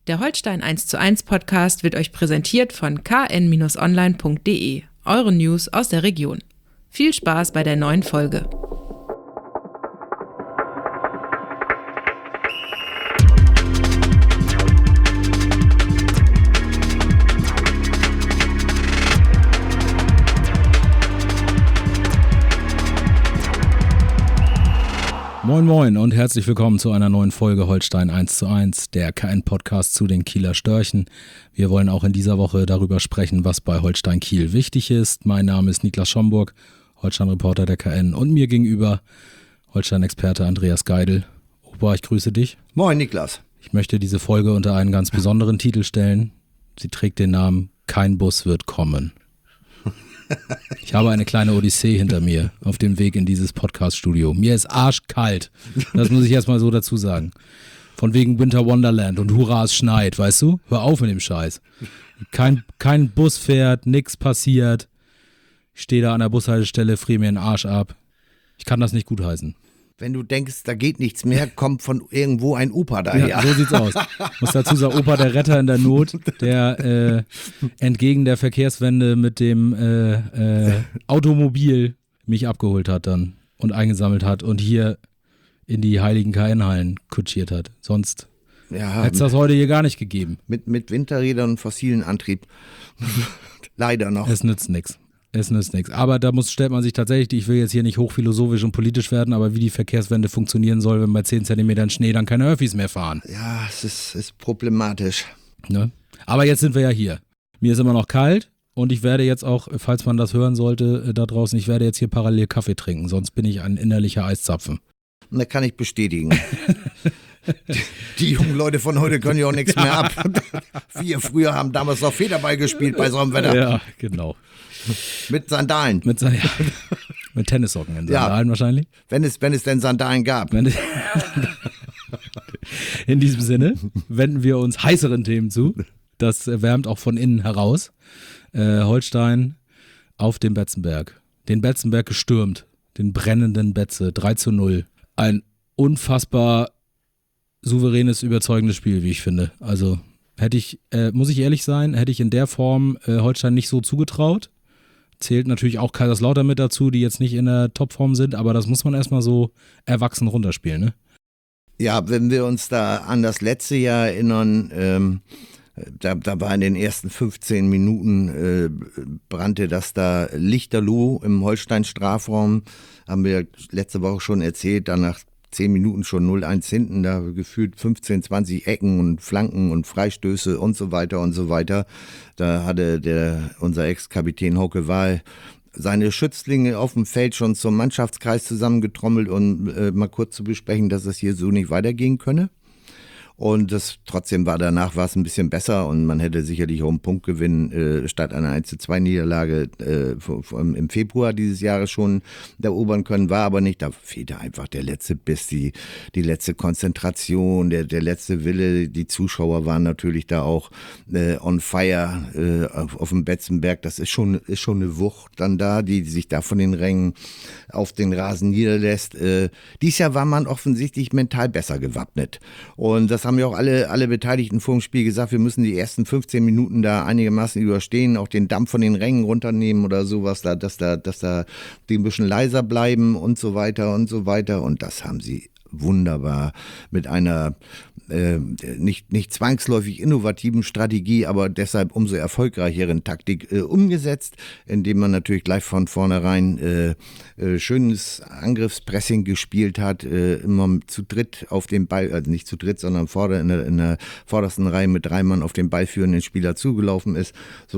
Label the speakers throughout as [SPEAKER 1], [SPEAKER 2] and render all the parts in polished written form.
[SPEAKER 1] Der Holstein 1:1 Podcast wird euch präsentiert von kn-online.de, eure News aus der Region. Viel Spaß bei der neuen Folge.
[SPEAKER 2] Moin Moin und herzlich willkommen zu einer neuen Folge Holstein 1:1, der KN-Podcast zu den Kieler Störchen. Wir wollen auch in dieser Woche darüber sprechen, was bei Holstein Kiel wichtig ist. Mein Name ist Niklas Schomburg, Holstein-Reporter der KN, und mir gegenüber Holstein-Experte Andreas Geidel. Opa, ich grüße dich.
[SPEAKER 3] Moin Niklas.
[SPEAKER 2] Ich möchte diese Folge unter einen ganz besonderen Titel stellen. Sie trägt den Namen "Kein Bus wird kommen". Ich habe eine kleine Odyssee hinter mir auf dem Weg in dieses Podcast-Studio. Mir ist arschkalt. Das muss ich erstmal so dazu sagen. Von wegen Winter Wonderland und hurra, es schneit, weißt du? Hör auf mit dem Scheiß. Kein Bus fährt, nix passiert. Ich stehe da an der Bushaltestelle, friere mir den Arsch ab. Ich kann das nicht gutheißen.
[SPEAKER 3] Wenn du denkst, da geht nichts mehr, kommt von irgendwo ein Opa daher.
[SPEAKER 2] Ja, so sieht's aus. Ich muss dazu sagen, Opa der Retter in der Not, der entgegen der Verkehrswende mit dem Automobil mich abgeholt hat dann und eingesammelt hat und hier in die heiligen KN-Hallen kutschiert hat. Sonst hätte es das heute hier gar nicht gegeben.
[SPEAKER 3] Mit Winterrädern und fossilen Antrieb. Leider noch.
[SPEAKER 2] Es nützt nichts. Aber da stellt man sich tatsächlich, ich will jetzt hier nicht hochphilosophisch und politisch werden, aber wie die Verkehrswende funktionieren soll, wenn bei 10 Zentimetern Schnee dann keine Öffis mehr fahren.
[SPEAKER 3] Ja, es ist problematisch.
[SPEAKER 2] Ne? Aber jetzt sind wir ja hier. Mir ist immer noch kalt und ich werde jetzt auch, falls man das hören sollte da draußen, ich werde jetzt hier parallel Kaffee trinken, sonst bin ich ein innerlicher Eiszapfen.
[SPEAKER 3] Das kann ich bestätigen. Die jungen Leute von heute können ja auch nichts mehr ab. Wir früher haben damals noch Federball gespielt bei so einem Wetter.
[SPEAKER 2] Ja, genau.
[SPEAKER 3] Mit Sandalen.
[SPEAKER 2] Mit Tennissocken in Sandalen wahrscheinlich.
[SPEAKER 3] Wenn es denn Sandalen gab.
[SPEAKER 2] In diesem Sinne wenden wir uns heißeren Themen zu. Das wärmt auch von innen heraus. Holstein auf dem Betzenberg. Den Betzenberg gestürmt. Den brennenden Betze. 3:0. Ein unfassbar souveränes, überzeugendes Spiel, wie ich finde. Also muss ich ehrlich sein, hätte ich in der Form Holstein nicht so zugetraut. Zählt natürlich auch Kaiserslautern mit dazu, die jetzt nicht in der Topform sind, aber das muss man erstmal so erwachsen runterspielen, ne?
[SPEAKER 3] Ja, wenn wir uns da an das letzte Jahr erinnern, da war in den ersten 15 Minuten brannte das da lichterloh im Holstein-Strafraum, haben wir letzte Woche schon erzählt, dann nach 10 Minuten schon 0-1 hinten, da gefühlt 15, 20 Ecken und Flanken und Freistöße und so weiter und so weiter. Da hatte unser Ex-Kapitän Hauke Wahl seine Schützlinge auf dem Feld schon zum Mannschaftskreis zusammengetrommelt, um mal kurz zu besprechen, dass es hier so nicht weitergehen könne. Und trotzdem danach war es ein bisschen besser und man hätte sicherlich auch einen Punkt gewinnen, statt einer 1:2 Niederlage im Februar dieses Jahres schon erobern können, war aber nicht. Da fehlte einfach der letzte Biss, die letzte Konzentration, der letzte Wille. Die Zuschauer waren natürlich da auch on fire auf dem Betzenberg. Das ist schon eine Wucht dann da, die sich da von den Rängen auf den Rasen niederlässt. Dieses Jahr war man offensichtlich mental besser gewappnet. Und das haben ja auch alle Beteiligten vor dem Spiel gesagt, wir müssen die ersten 15 Minuten da einigermaßen überstehen, auch den Dampf von den Rängen runternehmen oder sowas, dass da die ein bisschen leiser bleiben und so weiter und so weiter. Und das haben sie wunderbar mit einer nicht zwangsläufig innovativen Strategie, aber deshalb umso erfolgreicheren Taktik umgesetzt, indem man natürlich gleich von vornherein schönes Angriffspressing gespielt hat, immer zu dritt auf den Ball, also nicht zu dritt, sondern in der vordersten Reihe mit 3 Mann auf den ballführenden Spieler zugelaufen ist. So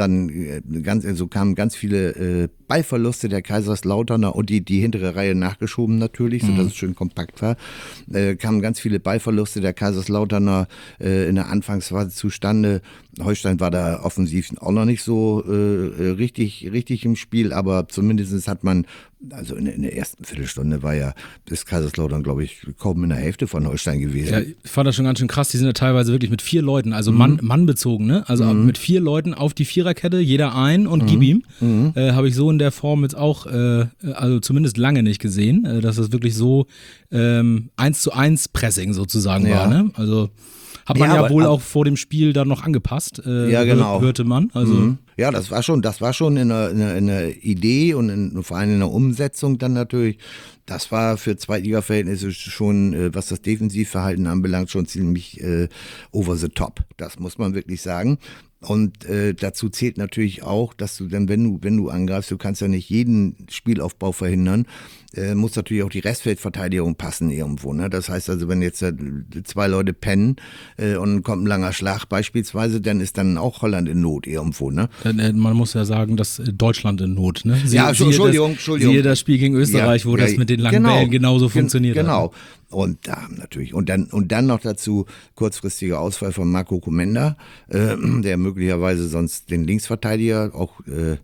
[SPEAKER 3] kamen ganz viele Ballverluste der Kaiserslauterner und die hintere Reihe nachgeschoben natürlich, sodass es schön kompakt war. Kamen ganz viele Ballverluste der Kaiserslauterner in der Anfangsphase zustande. Holstein war da offensiv auch noch nicht so richtig im Spiel, aber zumindest hat man, also in der ersten Viertelstunde ist Kaiserslautern, glaube ich, kaum in der Hälfte von Holstein gewesen.
[SPEAKER 2] Ja, ich fand das schon ganz schön krass, die sind ja teilweise wirklich mit 4 Leuten, also Mann bezogen, ne? Also mit 4 Leuten auf die Viererkette, jeder ein und gib ihm. Habe ich so in der Form jetzt auch, also zumindest lange nicht gesehen, dass das wirklich so 1:1 Pressing sozusagen war, ne? Also Hat man ja
[SPEAKER 3] aber,
[SPEAKER 2] wohl auch vor dem Spiel dann noch angepasst,
[SPEAKER 3] ja, genau.
[SPEAKER 2] hörte man. Also
[SPEAKER 3] Ja, das war schon in der Idee und vor allem in der Umsetzung dann natürlich. Das war für Zweitliga-Verhältnisse schon, was das Defensivverhalten anbelangt, schon ziemlich over the top. Das muss man wirklich sagen. Und dazu zählt natürlich auch, dass du dann, wenn du angreifst, du kannst ja nicht jeden Spielaufbau verhindern, muss natürlich auch die Restfeldverteidigung passen irgendwo. Ne? Das heißt also, wenn jetzt zwei Leute pennen und kommt ein langer Schlag beispielsweise, dann ist dann auch Holland in Not irgendwo. Ne?
[SPEAKER 2] man muss ja sagen, dass Deutschland in Not. Ne?
[SPEAKER 3] Entschuldigung.
[SPEAKER 2] Siehe das Spiel gegen Österreich, wo das mit den langen Bällen genauso funktioniert hat.
[SPEAKER 3] Genau. Und da natürlich. Und dann noch dazu kurzfristiger Ausfall von Marco Komenda, der möglicherweise sonst den Linksverteidiger auch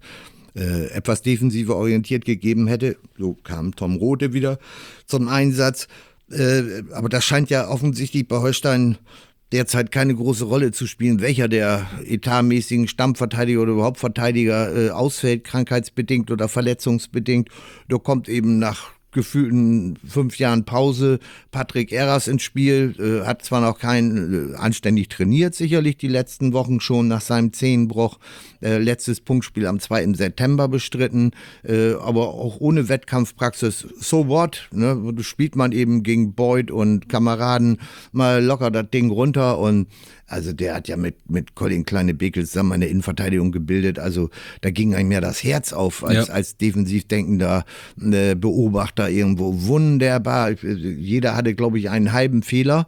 [SPEAKER 3] etwas defensiver orientiert gegeben hätte. So kam Tom Rothe wieder zum Einsatz. Aber das scheint ja offensichtlich bei Holstein derzeit keine große Rolle zu spielen, welcher der etatmäßigen Stammverteidiger oder überhaupt Verteidiger ausfällt, krankheitsbedingt oder verletzungsbedingt. Da kommt eben nach gefühlten 5 Jahren Pause Patrick Eras ins Spiel, hat zwar noch kein anständig trainiert, sicherlich die letzten Wochen schon nach seinem Zehenbruch, letztes Punktspiel am 2. September bestritten, aber auch ohne Wettkampfpraxis, so what, ne? Spielt man eben gegen Boyd und Kameraden mal locker das Ding runter und also der hat ja mit Colin Kleine-Bekel zusammen eine Innenverteidigung gebildet. Also da ging einem ja das Herz auf als defensiv denkender Beobachter irgendwo. Wunderbar. Jeder hatte, glaube ich, einen halben Fehler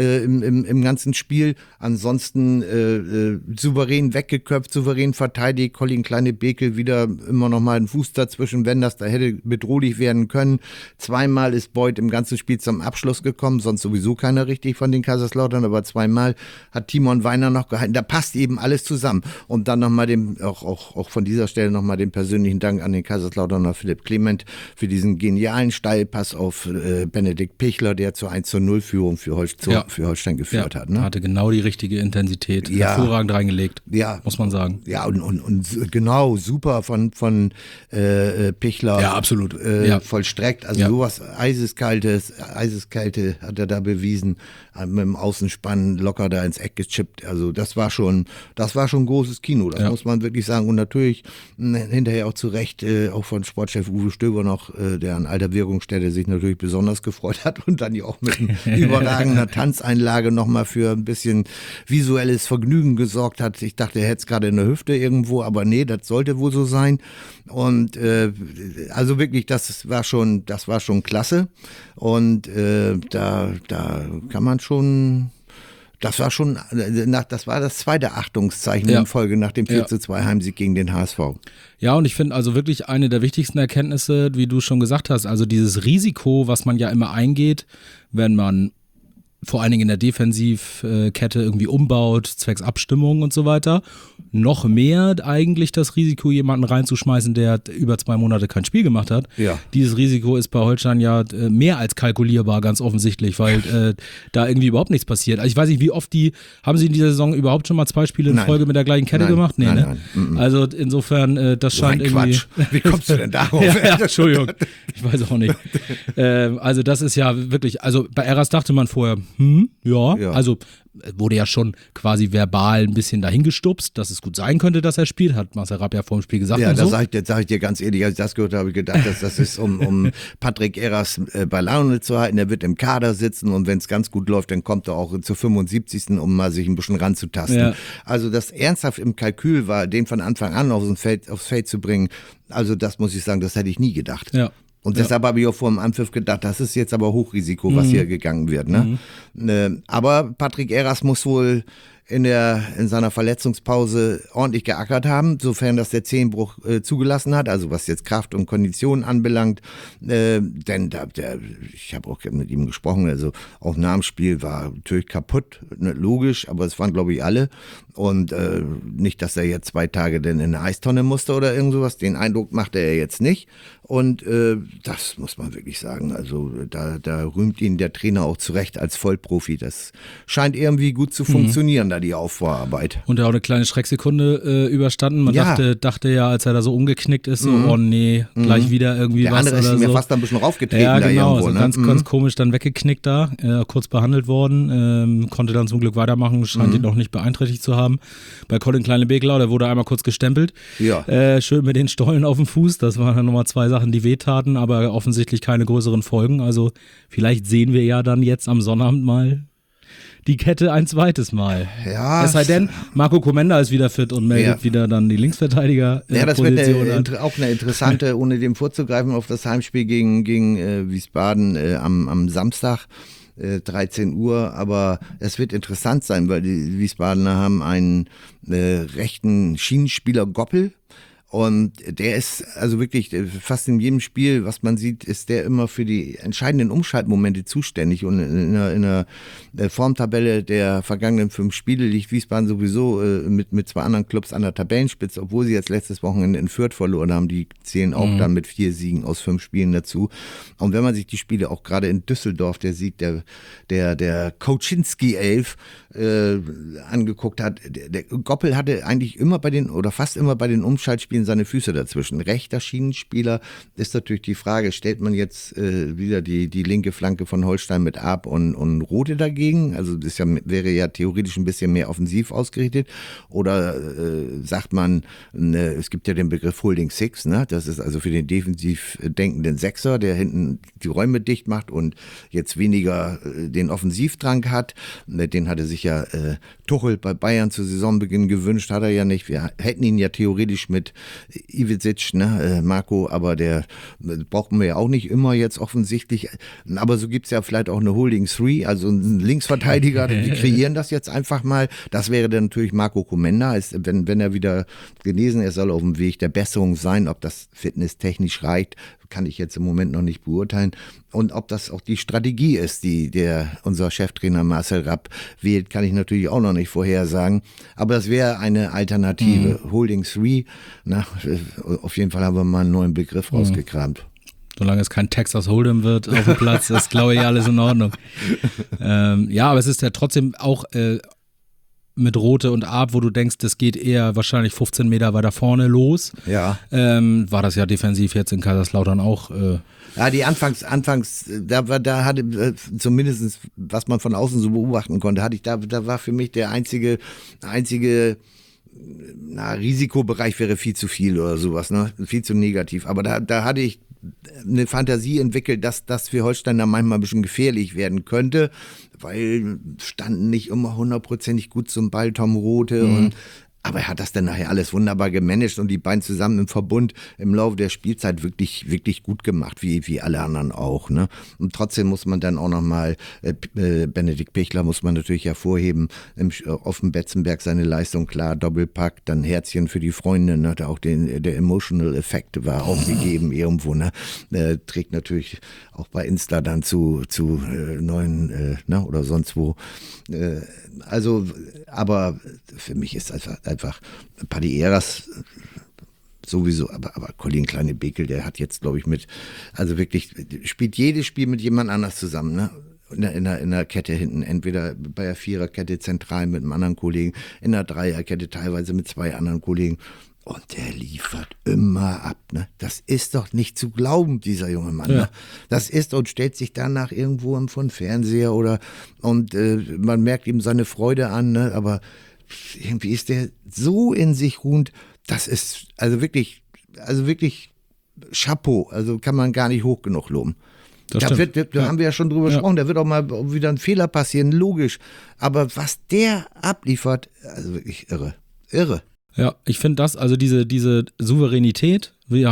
[SPEAKER 3] im ganzen Spiel. Ansonsten souverän weggeköpft, souverän verteidigt. Colin Kleine-Bekel wieder immer noch mal einen Fuß dazwischen, wenn das da hätte bedrohlich werden können. 2-mal ist Boyd im ganzen Spiel zum Abschluss gekommen, sonst sowieso keiner richtig von den Kaiserslautern, aber 2-mal hat Timon Weiner noch gehalten. Da passt eben alles zusammen. Und dann nochmal auch von dieser Stelle nochmal den persönlichen Dank an den Kaiserslauterner Philipp Clement für diesen genialen Steilpass auf Benedikt Pichler, der zur 1:0-Führung für Holstein geführt hat. Ne?
[SPEAKER 2] Hatte genau die richtige Intensität. Hervorragend reingelegt, muss man sagen.
[SPEAKER 3] Ja, und genau, super von Pichler.
[SPEAKER 2] Ja, absolut.
[SPEAKER 3] Vollstreckt. Also sowas Eiseskalte hat er da bewiesen. Mit dem Außenspann locker da ins Eck gechippt. Also das war schon großes Kino, das muss man wirklich sagen. Und natürlich hinterher auch zu Recht, auch von Sportchef Uwe Stöber noch, der an alter Wirkungsstätte sich natürlich besonders gefreut hat und dann ja auch mit überragender Tanzeinlage nochmal für ein bisschen visuelles Vergnügen gesorgt hat. Ich dachte, er hätte es gerade in der Hüfte irgendwo, aber nee, das sollte wohl so sein. Und also wirklich, das war schon klasse. Und da kann man schon. Das war das zweite Achtungszeichen in Folge nach dem 4:2 Heimsieg gegen den HSV.
[SPEAKER 2] Ja, und ich finde also wirklich eine der wichtigsten Erkenntnisse, wie du schon gesagt hast, also dieses Risiko, was man ja immer eingeht, wenn man vor allen Dingen in der Defensivkette irgendwie umbaut, zwecks Abstimmung und so weiter. Noch mehr eigentlich das Risiko, jemanden reinzuschmeißen, der über 2 Monate kein Spiel gemacht hat. Ja. Dieses Risiko ist bei Holstein ja mehr als kalkulierbar, ganz offensichtlich, weil da irgendwie überhaupt nichts passiert. Also ich weiß nicht, wie oft haben sie in dieser Saison überhaupt schon mal 2 Spiele in Folge mit der gleichen Kette gemacht? Nee, ne? Nein. Also insofern, das scheint irgendwie... Quatsch.
[SPEAKER 3] Wie kommst du denn darauf?
[SPEAKER 2] Entschuldigung, ich weiß auch nicht. Also das ist ja wirklich, also bei Eras dachte man vorher, also wurde ja schon quasi verbal ein bisschen dahingestupst, dass es gut sein könnte, dass er spielt, hat Marcel Rapp ja vor dem Spiel gesagt.
[SPEAKER 3] Ja, das sag ich dir ganz ehrlich, als ich das gehört habe, ich gedacht, dass das ist, um Patrick Eras bei Laune zu halten. Er wird im Kader sitzen und wenn es ganz gut läuft, dann kommt er auch zur 75., um mal sich ein bisschen ranzutasten. Ja. Also das ernsthaft im Kalkül war, den von Anfang an aufs Feld zu bringen, also das muss ich sagen, das hätte ich nie gedacht. Ja. Und deshalb habe ich auch vor dem Anpfiff gedacht, das ist jetzt aber Hochrisiko, was hier gegangen wird. Ne? Aber Patrick Eras muss wohl in seiner Verletzungspause ordentlich geackert haben, sofern das der Zehenbruch zugelassen hat, also was jetzt Kraft und Kondition anbelangt. Denn ich habe auch mit ihm gesprochen, also auch nach dem Spiel war natürlich kaputt, ne, logisch, aber es waren glaube ich alle. Und nicht, dass er jetzt 2 Tage denn in eine Eistonne musste oder irgend sowas, den Eindruck machte er jetzt nicht. Und das muss man wirklich sagen, also da rühmt ihn der Trainer auch zu Recht als Vollprofi. Das scheint irgendwie gut zu funktionieren. da die Aufbauarbeit.
[SPEAKER 2] Und er hat auch eine kleine Schrecksekunde überstanden. Man dachte ja, als er da so umgeknickt ist, so, oh nee, gleich wieder irgendwie
[SPEAKER 3] der
[SPEAKER 2] was
[SPEAKER 3] andere
[SPEAKER 2] oder
[SPEAKER 3] ist
[SPEAKER 2] so.
[SPEAKER 3] mir fast ein bisschen raufgetreten.
[SPEAKER 2] Ja, genau,
[SPEAKER 3] da irgendwo,
[SPEAKER 2] so ganz komisch dann weggeknickt da, kurz behandelt worden, konnte dann zum Glück weitermachen, scheint ihn noch nicht beeinträchtigt zu haben. Bei Colin Kleine-Bekelau, der wurde einmal kurz gestempelt.
[SPEAKER 3] Ja.
[SPEAKER 2] Schön mit den Stollen auf dem Fuß, das waren dann nochmal 2 Sachen, die wehtaten, aber offensichtlich keine größeren Folgen. Also vielleicht sehen wir ja dann jetzt am Sonnabend mal die Kette ein zweites Mal.
[SPEAKER 3] Ja.
[SPEAKER 2] Es sei denn, Marco Komenda ist wieder fit und meldet wieder dann die Linksverteidiger.
[SPEAKER 3] Ja, das wird auch eine interessante, ohne dem vorzugreifen, auf das Heimspiel gegen Wiesbaden am Samstag. 13 Uhr, aber es wird interessant sein, weil die Wiesbadener haben einen rechten Schienenspieler Goppel. Und der ist also wirklich fast in jedem Spiel, was man sieht, ist der immer für die entscheidenden Umschaltmomente zuständig. Und in der Formtabelle der vergangenen 5 Spiele liegt Wiesbaden sowieso mit 2 anderen Clubs an der Tabellenspitze, obwohl sie jetzt letztes Wochenende in Fürth verloren haben. Die zählen auch dann mit 4 Siegen aus 5 Spielen dazu. Und wenn man sich die Spiele auch gerade in Düsseldorf, der Sieg der Koczynski 11 angeguckt hat, der Goppel hatte eigentlich immer fast immer bei den Umschaltspielen seine Füße dazwischen. Rechter Schienenspieler ist natürlich die Frage, stellt man jetzt wieder die linke Flanke von Holstein mit Ab und Rode dagegen? Also das wäre ja theoretisch ein bisschen mehr offensiv ausgerichtet. Oder sagt man, es gibt ja den Begriff Holding Six, ne? Das ist also für den defensiv denkenden Sechser, der hinten die Räume dicht macht und jetzt weniger den Offensivdrang hat. Den hatte sich ja Tuchel bei Bayern zu Saisonbeginn gewünscht, hat er ja nicht. Wir hätten ihn ja theoretisch mit Ivizic, ne, Marco, aber der brauchen wir ja auch nicht immer jetzt offensichtlich. Aber so gibt es ja vielleicht auch eine Holding Three, also einen Linksverteidiger, die kreieren das jetzt einfach mal. Das wäre dann natürlich Marco Komenda, wenn er wieder genesen ist, soll auf dem Weg der Besserung sein. Ob das fitnesstechnisch reicht, kann ich jetzt im Moment noch nicht beurteilen. Und ob das auch die Strategie ist, die unser Cheftrainer Marcel Rapp wählt, kann ich natürlich auch noch nicht vorhersagen. Aber das wäre eine Alternative. Holding Three, auf jeden Fall haben wir mal einen neuen Begriff rausgekramt.
[SPEAKER 2] Solange es kein Texas Hold'em wird auf dem Platz, ist, glaube ich, alles in Ordnung. Ja, aber es ist ja trotzdem auch mit Rote und Ab, wo du denkst, das geht eher wahrscheinlich 15 Meter weiter vorne los.
[SPEAKER 3] Ja.
[SPEAKER 2] War das ja defensiv jetzt in Kaiserslautern auch.
[SPEAKER 3] Ja, die Anfangs, da hatte zumindest, was man von außen so beobachten konnte, da war für mich der einzige Risikobereich wäre viel zu viel oder sowas, ne? Viel zu negativ. Aber da hatte ich eine Fantasie entwickelt, dass das für Holstein da manchmal ein bisschen gefährlich werden könnte, weil standen nicht immer 100%ig gut zum Ball, Tom Rothe aber er hat das dann nachher alles wunderbar gemanagt und die beiden zusammen im Verbund im Laufe der Spielzeit wirklich, wirklich gut gemacht, wie alle anderen auch, ne? Und trotzdem muss man dann auch nochmal, Benedikt Pichler muss man natürlich hervorheben, auf dem Betzenberg seine Leistung, klar, Doppelpack, dann Herzchen für die Freunde, ne? Auch der Emotional Effekt war auch gegeben irgendwo, ne? Trägt natürlich auch bei Insta dann zu neuen, oder sonst wo. Also, aber für mich ist einfach Paddy Eras sowieso, aber Colin Kleine-Bekelau, der hat jetzt, glaube ich, spielt jedes Spiel mit jemand anders zusammen, ne? In der Kette hinten, entweder bei der Viererkette zentral mit einem anderen Kollegen, in der Dreierkette teilweise mit 2 anderen Kollegen. Und der liefert immer ab, ne? Das ist doch nicht zu glauben, dieser junge Mann. Ja. Ne? Das ist und stellt sich danach irgendwo vom Fernseher und man merkt ihm seine Freude an, ne? Aber irgendwie ist der so in sich ruhend, das ist also wirklich Chapeau, also kann man gar nicht hoch genug loben. Da haben wir ja schon drüber gesprochen, da wird auch mal wieder ein Fehler passieren, logisch. Aber was der abliefert, also wirklich irre.
[SPEAKER 2] Ja, ich finde das, also diese Souveränität, wir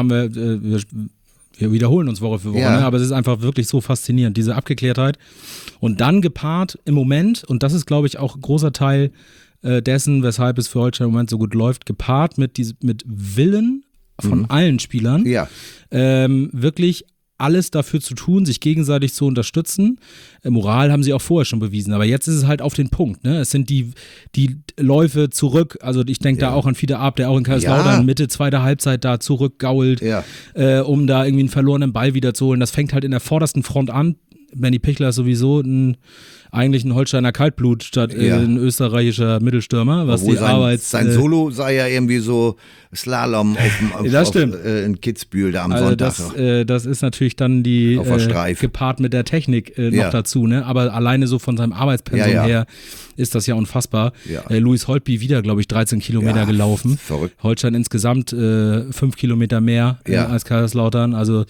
[SPEAKER 2] wiederholen uns Woche für Woche, ne? Aber es ist einfach wirklich so faszinierend, diese Abgeklärtheit. Und dann gepaart im Moment, und das ist, glaube ich, auch ein großer Teil dessen, weshalb es für Holstein im Moment so gut läuft, gepaart mit Willen von allen Spielern, wirklich alles dafür zu tun, sich gegenseitig zu unterstützen. Moral haben sie auch vorher schon bewiesen, aber jetzt ist es halt auf den Punkt. Ne? Es sind die Läufe zurück, also ich denke da auch an Fiete Ab, der auch in Kaiserslautern Mitte, zweite Halbzeit da zurückgault, um da irgendwie einen verlorenen Ball wiederzuholen. Das fängt halt in der vordersten Front an. Benny Pichler ist sowieso eigentlich ein Holsteiner Kaltblut statt ein österreichischer Mittelstürmer, was
[SPEAKER 3] Obwohl
[SPEAKER 2] die Arbeit...
[SPEAKER 3] Sein Solo sei ja irgendwie so Slalom in Kitzbühel da am Sonntag.
[SPEAKER 2] Das ist natürlich dann die gepaart mit der Technik noch dazu, ne? Aber alleine so von seinem Arbeitspensum her ist das ja unfassbar. Ja. Luis Holtby wieder, glaube ich, 13 Kilometer gelaufen.
[SPEAKER 3] Verrückt.
[SPEAKER 2] Holstein insgesamt 5 Kilometer mehr als Kaiserslautern. Also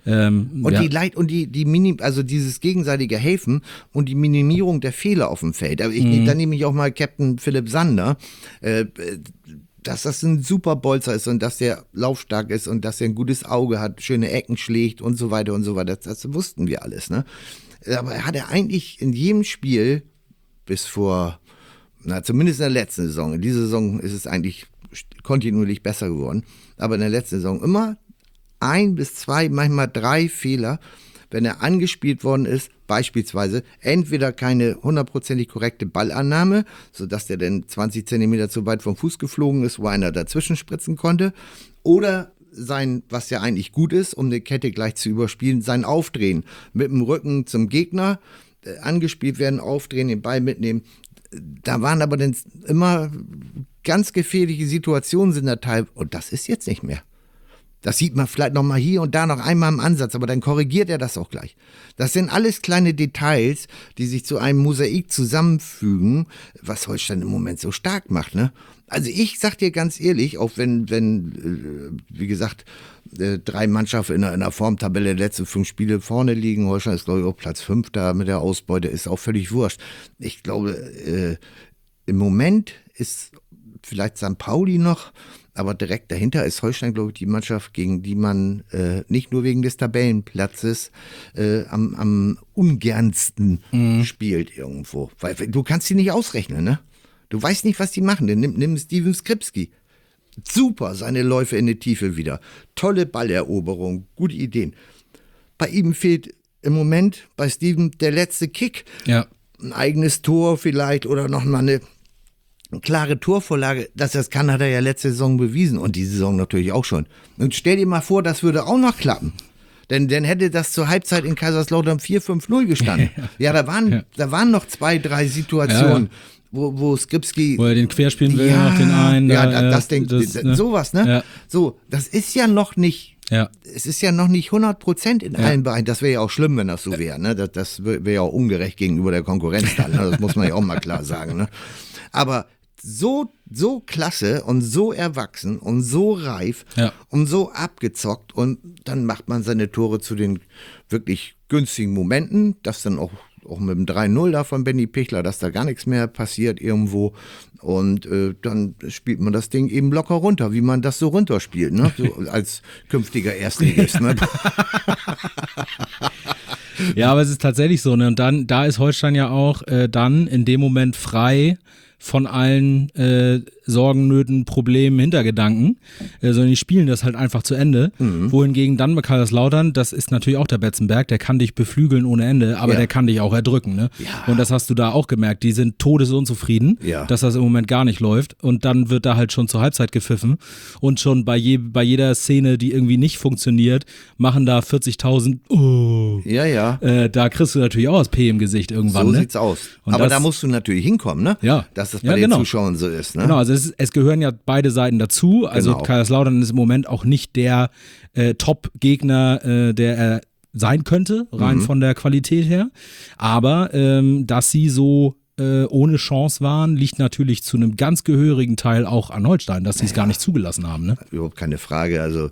[SPEAKER 3] also dieses gegenseitige Helfen und die Minimierung der Fehler auf dem Feld. Da nehme ich auch mal Captain Philipp Sander, dass das ein super Bolzer ist und dass der laufstark ist und dass er ein gutes Auge hat, schöne Ecken schlägt und so weiter und so weiter. Das wussten wir alles, ne? Aber er hatte eigentlich in jedem Spiel bis vor, zumindest in der letzten Saison, in dieser Saison ist es eigentlich kontinuierlich besser geworden, aber in der letzten Saison immer 1 bis 2, manchmal 3 Fehler, wenn er angespielt worden ist, beispielsweise entweder keine 100% korrekte Ballannahme, sodass der dann 20 Zentimeter zu weit vom Fuß geflogen ist, wo einer dazwischen spritzen konnte, oder was ja eigentlich gut ist, um eine Kette gleich zu überspielen, sein Aufdrehen mit dem Rücken zum Gegner, angespielt werden, aufdrehen, den Ball mitnehmen. Da waren aber dann immer ganz gefährliche Situationen in der Teil, und das ist jetzt nicht mehr. Das sieht man vielleicht noch mal hier und da noch einmal im Ansatz, aber dann korrigiert er das auch gleich. Das sind alles kleine Details, die sich zu einem Mosaik zusammenfügen, was Holstein im Moment so stark macht, ne? Also ich sag dir ganz ehrlich, auch wenn wie gesagt, 3 Mannschaften in einer Formtabelle der letzten 5 Spiele vorne liegen, Holstein ist glaube ich auf Platz 5 da mit der Ausbeute, ist auch völlig wurscht. Ich glaube, im Moment ist vielleicht St. Pauli noch, aber direkt dahinter ist Holstein, glaube ich, die Mannschaft, gegen die man nicht nur wegen des Tabellenplatzes am ungernsten spielt irgendwo. Weil du kannst sie nicht ausrechnen, ne? Du weißt nicht, was die machen. Nimm Steven Skripski. Super, seine Läufe in die Tiefe wieder. Tolle Balleroberung, gute Ideen. Bei ihm fehlt im Moment bei Steven der letzte Kick. Ja. Ein eigenes Tor vielleicht oder nochmal eine klare Torvorlage, dass er es kann, hat er ja letzte Saison bewiesen und die Saison natürlich auch schon. Und stell dir mal vor, das würde auch noch klappen. Denn dann hätte das zur Halbzeit in Kaiserslautern 4-5-0 gestanden. Ja, da waren noch 2, 3 Situationen, wo Skripski...
[SPEAKER 2] Wo er den querspielen will, noch den einen.
[SPEAKER 3] Sowas, ne? Ja. So, das ist ja noch nicht... Ja. Es ist ja noch nicht 100% in allen Bereichen. Das wäre ja auch schlimm, wenn das so wäre. Ne? Das wäre ja auch ungerecht gegenüber der Konkurrenz dann. Ne? Das muss man ja auch mal klar sagen. Ne? Aber so klasse und so erwachsen und so reif und so abgezockt und dann macht man seine Tore zu den wirklich günstigen Momenten, das dann auch mit dem 3-0 da von Benny Pichler, dass da gar nichts mehr passiert irgendwo und dann spielt man das Ding eben locker runter, wie man das so runterspielt, ne? So als künftiger Erstligist. Ne?
[SPEAKER 2] Ja, aber es ist tatsächlich so, ne? Und dann, da ist Holstein ja auch dann in dem Moment frei von allen Sorgen, Nöten, Problemen, Hintergedanken, sondern die spielen das halt einfach zu Ende. Wohingegen dann bei Kaiserslautern, das ist natürlich auch der Betzenberg, der kann dich beflügeln ohne Ende, aber der kann dich auch erdrücken. Ne? Ja. Und das hast du da auch gemerkt, die sind todesunzufrieden, dass das im Moment gar nicht läuft und dann wird da halt schon zur Halbzeit gepfiffen und schon bei jeder Szene, die irgendwie nicht funktioniert, machen da 40.000, da kriegst du natürlich auch das P im Gesicht irgendwann.
[SPEAKER 3] So sieht's aus. Und aber da musst du natürlich hinkommen, ne?
[SPEAKER 2] Ja.
[SPEAKER 3] Dass das bei den Zuschauern so ist. Ne?
[SPEAKER 2] Genau, also es gehören ja beide Seiten dazu. Also Kaiserslautern ist im Moment auch nicht der Top-Gegner, der er sein könnte, rein von der Qualität her. Aber dass sie so ohne Chance waren, liegt natürlich zu einem ganz gehörigen Teil auch an Holstein, dass sie es gar nicht zugelassen haben. Ne?
[SPEAKER 3] Überhaupt keine Frage. Also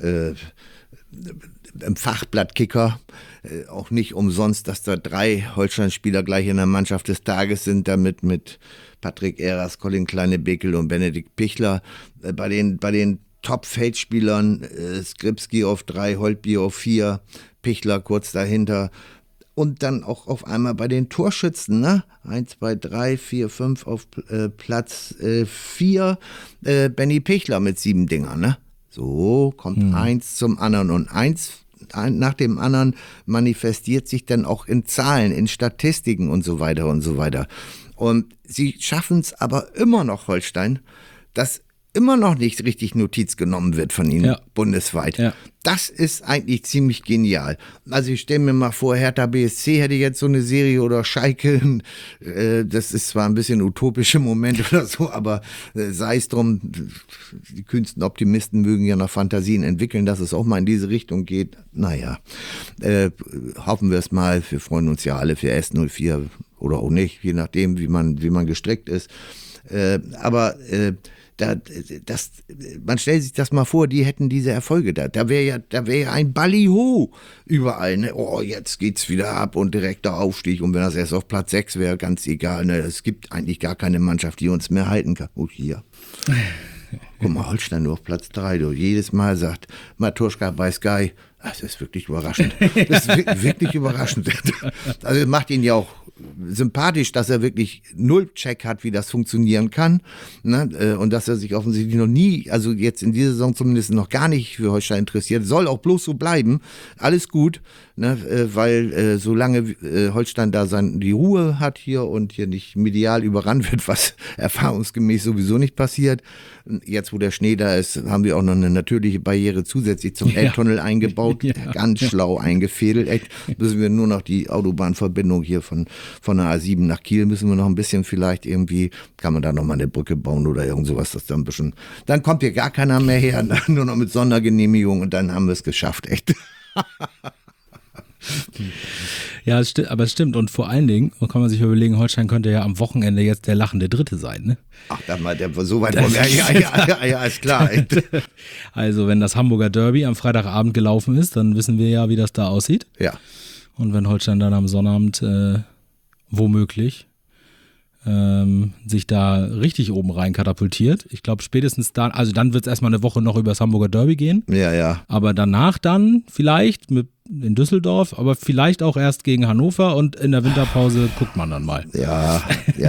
[SPEAKER 3] im Fachblatt Kicker auch nicht umsonst, dass da 3 Holstein-Spieler gleich in der Mannschaft des Tages sind, damit mit Patrick Eras, Colin Kleine-Bekel und Benedikt Pichler. Bei den Top-Feldspielern Skripski auf 3, Holtby auf 4, Pichler kurz dahinter. Und dann auch auf einmal bei den Torschützen, ne? 1, 2, 3, 4, 5 auf Platz 4, Benny Pichler mit 7 Dingern, ne? So kommt eins zum anderen und eins nach dem anderen manifestiert sich dann auch in Zahlen, in Statistiken und so weiter und so weiter. Und sie schaffen es aber immer noch, Holstein, dass immer noch nicht richtig Notiz genommen wird von ihnen bundesweit.
[SPEAKER 2] Ja.
[SPEAKER 3] Das ist eigentlich ziemlich genial. Also ich stelle mir mal vor, Hertha BSC hätte jetzt so eine Serie oder Schalke, das ist zwar ein bisschen utopische Moment oder so, aber sei es drum, die kühnsten Optimisten mögen ja noch Fantasien entwickeln, dass es auch mal in diese Richtung geht. Naja, hoffen wir es mal, wir freuen uns ja alle für S04 oder auch nicht, je nachdem, wie man gestrickt ist. Man stellt sich das mal vor, die hätten diese Erfolge da. Da wäre ja ein Ballyho überall. Ne? Oh, jetzt geht's wieder ab und direkter Aufstieg. Und wenn das erst auf Platz 6 wäre, ganz egal. Ne? Es gibt eigentlich gar keine Mannschaft, die uns mehr halten kann. Oh, hier. Guck mal, Holstein nur auf Platz 3. Du. Jedes Mal sagt Matuschka bei Sky, das ist wirklich überraschend. Das ist wirklich überraschend. Also es macht ihn ja auch sympathisch, dass er wirklich Null-Check hat, wie das funktionieren kann. Ne? Und dass er sich offensichtlich noch nie, also jetzt in dieser Saison zumindest noch gar nicht für Holstein interessiert. Soll auch bloß so bleiben. Alles gut, ne? Weil solange Holstein da die Ruhe hat hier und hier nicht medial überrannt wird, was erfahrungsgemäß sowieso nicht passiert. Jetzt, wo der Schnee da ist, haben wir auch noch eine natürliche Barriere zusätzlich zum Elbtunnel eingebaut. Ja. Ganz schlau eingefädelt. Echt, müssen wir nur noch die Autobahnverbindung hier von der A7 nach Kiel müssen wir noch ein bisschen vielleicht irgendwie, kann man da nochmal eine Brücke bauen oder irgend sowas, das dann ein bisschen, dann kommt hier gar keiner mehr her, nur noch mit Sondergenehmigung und dann haben wir es geschafft, echt.
[SPEAKER 2] Ja, aber es stimmt. Und vor allen Dingen, kann man sich überlegen, Holstein könnte ja am Wochenende jetzt der lachende Dritte sein, ne?
[SPEAKER 3] Ach, so weit wollen wir. Ja, ist klar.
[SPEAKER 2] Also, wenn das Hamburger Derby am Freitagabend gelaufen ist, dann wissen wir ja, wie das da aussieht.
[SPEAKER 3] Ja.
[SPEAKER 2] Und wenn Holstein dann am Sonnabend womöglich sich da richtig oben rein katapultiert. Ich glaube spätestens dann, also dann wird es erstmal eine Woche noch über das Hamburger Derby gehen.
[SPEAKER 3] Ja, ja.
[SPEAKER 2] Aber danach dann vielleicht in Düsseldorf, aber vielleicht auch erst gegen Hannover und in der Winterpause guckt man dann mal.
[SPEAKER 3] Ja.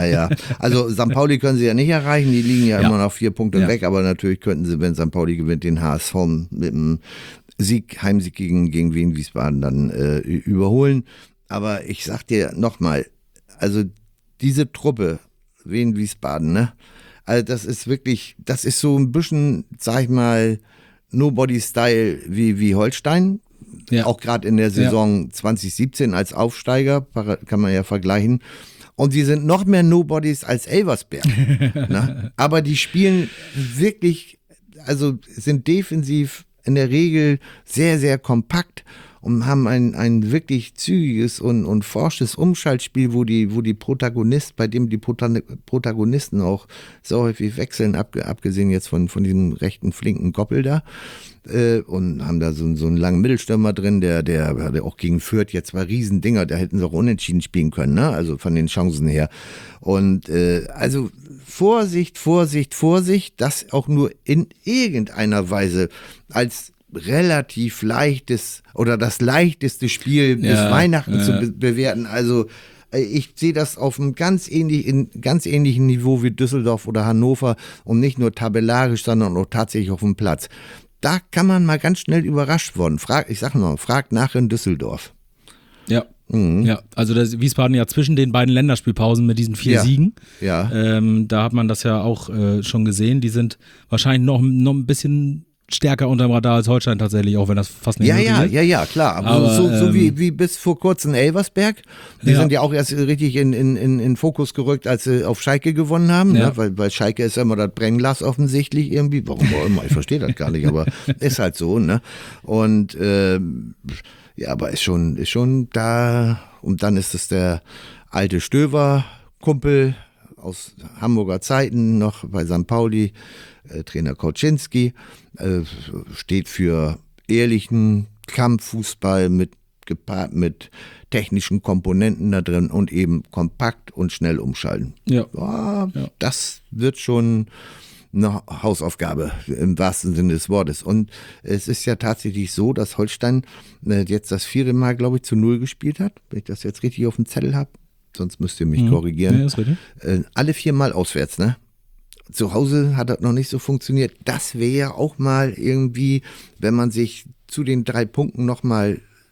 [SPEAKER 3] Also St. Pauli können sie ja nicht erreichen, die liegen ja immer noch 4 Punkte weg, aber natürlich könnten sie, wenn St. Pauli gewinnt, den HSV mit einem Heimsieg gegen Wien Wiesbaden dann überholen. Aber ich sag dir nochmal, also diese Truppe, Wien Wiesbaden, ne? Also das ist wirklich, das ist so ein bisschen, sag ich mal, Nobody-Style wie Holstein. Ja. Auch gerade in der Saison 2017 als Aufsteiger, kann man ja vergleichen. Und sie sind noch mehr Nobodies als Elversberg. Ne? Aber die spielen wirklich, also sind defensiv in der Regel sehr, sehr kompakt und haben ein wirklich zügiges und forsches Umschaltspiel, wo die Protagonisten, bei dem die Protagonisten auch so häufig wechseln, abgesehen jetzt von diesem rechten flinken Goppel da, und haben da so einen langen Mittelstürmer drin, der auch gegen Fürth jetzt 2 Riesendinger, da hätten sie auch unentschieden spielen können, ne? Also von den Chancen her. Und also Vorsicht, das auch nur in irgendeiner Weise als relativ leichtes oder das leichteste Spiel bis Weihnachten zu bewerten. Also ich sehe das auf einem ganz ähnlichen Niveau wie Düsseldorf oder Hannover und nicht nur tabellarisch, sondern auch tatsächlich auf dem Platz. Da kann man mal ganz schnell überrascht werden. Fragt nach in Düsseldorf.
[SPEAKER 2] Ja. Mhm. Ja, also das Wiesbaden ja zwischen den beiden Länderspielpausen mit diesen 4 Siegen. Ja. Da hat man das ja auch schon gesehen. Die sind wahrscheinlich noch ein bisschen stärker unterm Radar als Holstein tatsächlich, auch wenn das fast nicht möglich ist.
[SPEAKER 3] Ja, klar. Aber so wie bis vor kurzem Elversberg. Die sind ja auch erst richtig in Fokus gerückt, als sie auf Schalke gewonnen haben. Ja. Ne? Weil Schalke ist ja immer das Brennglas offensichtlich irgendwie. Warum auch immer, ich verstehe das gar nicht, aber ist halt so. Ne? Und aber ist schon da. Und dann ist es der alte Stöver-Kumpel aus Hamburger Zeiten, noch bei St. Pauli, Trainer Koczynski, steht für ehrlichen Kampffußball gepaart mit technischen Komponenten da drin und eben kompakt und schnell umschalten. Ja. Das wird schon eine Hausaufgabe im wahrsten Sinne des Wortes. Und es ist ja tatsächlich so, dass Holstein jetzt das 4. Mal, glaube ich, zu 0 gespielt hat, wenn ich das jetzt richtig auf dem Zettel habe. Sonst müsst ihr mich korrigieren. Ja, ist richtig. Alle 4 Mal auswärts, ne? Zu Hause hat das noch nicht so funktioniert. Das wäre ja auch mal irgendwie, wenn man sich zu den 3 Punkten nochmal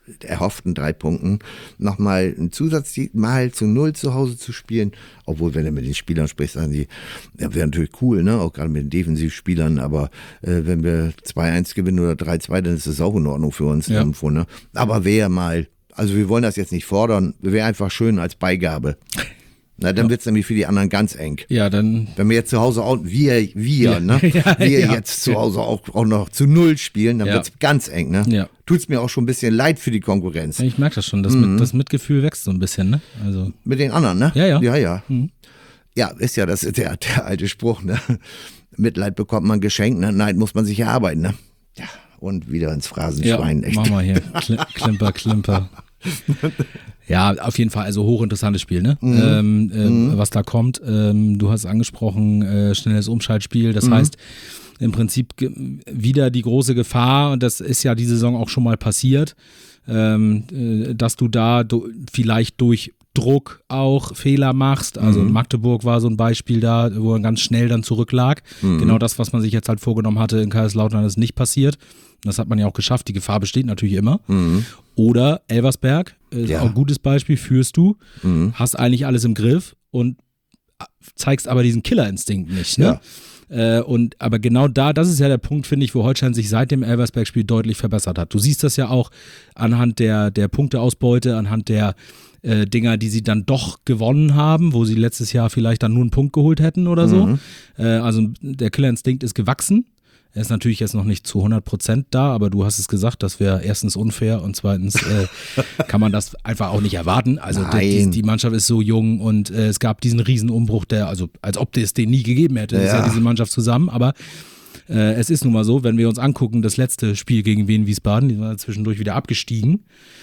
[SPEAKER 3] erhofften 3 Punkten nochmal ein Zusatzsieg mal zu 0 zu Hause zu spielen. Obwohl, wenn du mit den Spielern sprichst, sagen die, ja, wäre natürlich cool, ne? Auch gerade mit den Defensivspielern, aber wenn wir 2-1 gewinnen oder 3-2, dann ist das auch in Ordnung für uns irgendwo, ne? Aber wäre mal, also wir wollen das jetzt nicht fordern, wäre einfach schön als Beigabe. Na, dann wird's nämlich für die anderen ganz eng.
[SPEAKER 2] Ja, dann.
[SPEAKER 3] Wenn wir jetzt zu Hause auch, wir jetzt zu Hause auch noch zu 0 spielen, dann wird's ganz eng, ne? Ja. Tut's mir auch schon ein bisschen leid für die Konkurrenz.
[SPEAKER 2] Ich merke das schon, das Mitgefühl wächst so ein bisschen, ne? Also.
[SPEAKER 3] Mit den anderen, ne?
[SPEAKER 2] Ja.
[SPEAKER 3] Ja. Ja, ist ja, das ist der alte Spruch, ne? Mitleid bekommt man geschenkt, ne? Neid muss man sich erarbeiten, ne? Ja, und wieder ins Phrasenschwein.
[SPEAKER 2] Ja, mach mal hier. Klimper. Ja, auf jeden Fall, also hochinteressantes Spiel, ne? Was da kommt. Du hast angesprochen, schnelles Umschaltspiel. Das heißt, im Prinzip wieder die große Gefahr, und das ist ja die Saison auch schon mal passiert, dass du da vielleicht durch Druck auch Fehler machst. Also Magdeburg war so ein Beispiel da, wo er ganz schnell dann zurücklag. Genau das, was man sich jetzt halt vorgenommen hatte in Kaiserslautern, ist nicht passiert. Das hat man ja auch geschafft. Die Gefahr besteht natürlich immer. Oder Elversberg, ist auch ein gutes Beispiel, führst du, hast eigentlich alles im Griff und zeigst aber diesen Killerinstinkt nicht. Ne? Ja. Aber genau das ist ja der Punkt, finde ich, wo Holstein sich seit dem Elversberg-Spiel deutlich verbessert hat. Du siehst das ja auch anhand der Punkteausbeute, anhand der Dinger, die sie dann doch gewonnen haben, wo sie letztes Jahr vielleicht dann nur einen Punkt geholt hätten oder so. Also der Killerinstinkt ist gewachsen. Er ist natürlich jetzt noch nicht zu 100% da, aber du hast es gesagt, das wäre erstens unfair und zweitens kann man das einfach auch nicht erwarten. Also die Mannschaft ist so jung und es gab diesen Riesenumbruch, also als ob es den nie gegeben hätte, ist ja diese Mannschaft zusammen, aber es ist nun mal so, wenn wir uns angucken, das letzte Spiel gegen Wien Wiesbaden, die war zwischendurch wieder abgestiegen,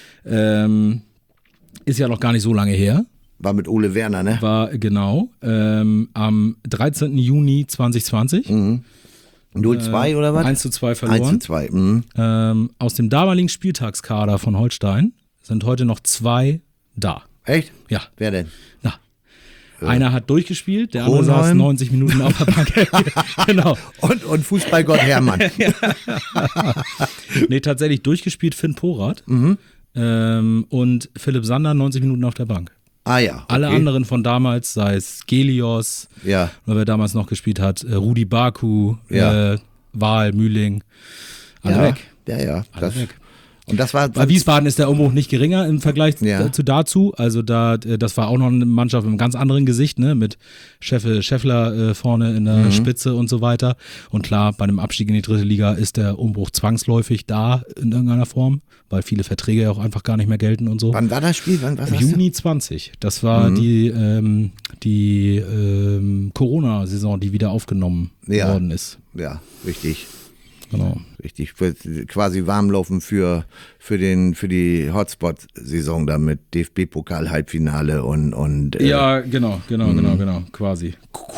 [SPEAKER 2] ist ja noch gar nicht so lange her.
[SPEAKER 3] War mit Ole Werner, ne?
[SPEAKER 2] War, genau, am 13. Juni 2020.
[SPEAKER 3] 0-2 oder was?
[SPEAKER 2] 1-2 verloren.
[SPEAKER 3] 1-2.
[SPEAKER 2] Aus dem damaligen Spieltagskader von Holstein sind heute noch 2 da.
[SPEAKER 3] Echt?
[SPEAKER 2] Ja.
[SPEAKER 3] Wer denn?
[SPEAKER 2] Na. Einer hat durchgespielt, der andere saß 90 Minuten auf der Bank. Genau.
[SPEAKER 3] Und Fußballgott Hermann.
[SPEAKER 2] Nee, tatsächlich durchgespielt Finn Porath und Philipp Sander 90 Minuten auf der Bank.
[SPEAKER 3] Ah ja. Okay.
[SPEAKER 2] Alle anderen von damals, sei es Gelios, oder wer damals noch gespielt hat, Rudi Baku, Wahl, Mühling, alle weg.
[SPEAKER 3] Ja.
[SPEAKER 2] Alle weg.
[SPEAKER 3] Und das war
[SPEAKER 2] bei Wiesbaden ist der Umbruch nicht geringer im Vergleich dazu. Also das war auch noch eine Mannschaft mit einem ganz anderen Gesicht, ne, mit Scheffler vorne in der Spitze und so weiter. Und klar, bei einem Abstieg in die 3. Liga ist der Umbruch zwangsläufig da in irgendeiner Form, weil viele Verträge ja auch einfach gar nicht mehr gelten und so.
[SPEAKER 3] Wann war das Spiel?
[SPEAKER 2] Im Juni 20. Das war die Corona-Saison, die wieder aufgenommen worden ist.
[SPEAKER 3] Ja, richtig.
[SPEAKER 2] Genau.
[SPEAKER 3] Richtig, quasi warmlaufen für die Hotspot-Saison da mit DFB-Pokal-Halbfinale und
[SPEAKER 2] ja, genau, quasi.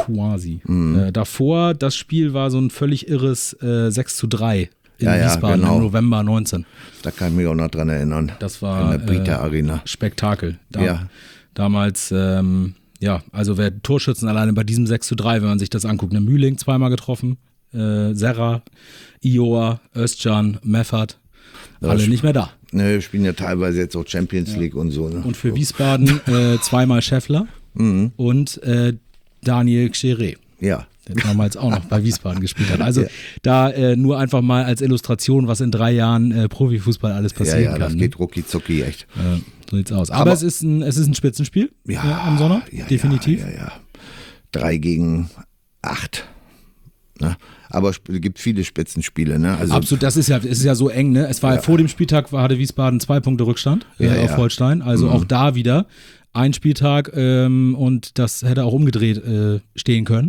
[SPEAKER 2] Davor, das Spiel war so ein völlig irres 6-3 in Wiesbaden im November 19.
[SPEAKER 3] Da kann ich mich auch noch dran erinnern.
[SPEAKER 2] Das war
[SPEAKER 3] in der Brita Arena.
[SPEAKER 2] Spektakel. Damals, also wer Torschützen alleine bei diesem 6-3, wenn man sich das anguckt, ne, Mühling zweimal getroffen, Serra, Ioa, Özcan, Meffert, alle nicht mehr da.
[SPEAKER 3] Ne, spielen ja teilweise jetzt auch Champions League und so. Ne?
[SPEAKER 2] Und für Wiesbaden zweimal Scheffler und Daniel Xeré.
[SPEAKER 3] Ja.
[SPEAKER 2] Der damals auch noch bei Wiesbaden gespielt hat. Also da nur einfach mal als Illustration, was in 3 Jahren Profifußball alles passieren kann.
[SPEAKER 3] Das geht rucki zucki, echt.
[SPEAKER 2] So sieht's aus. Aber es ist ein Spitzenspiel am Sonntag, definitiv.
[SPEAKER 3] Ja. 3 gegen 8. Ne? Aber es gibt viele Spitzenspiele. Ne? Also
[SPEAKER 2] absolut, das ist ja so eng. Ne? Es war vor dem Spieltag, hatte Wiesbaden 2 Punkte Rückstand auf Holstein. Also auch da wieder ein Spieltag und das hätte auch umgedreht stehen können.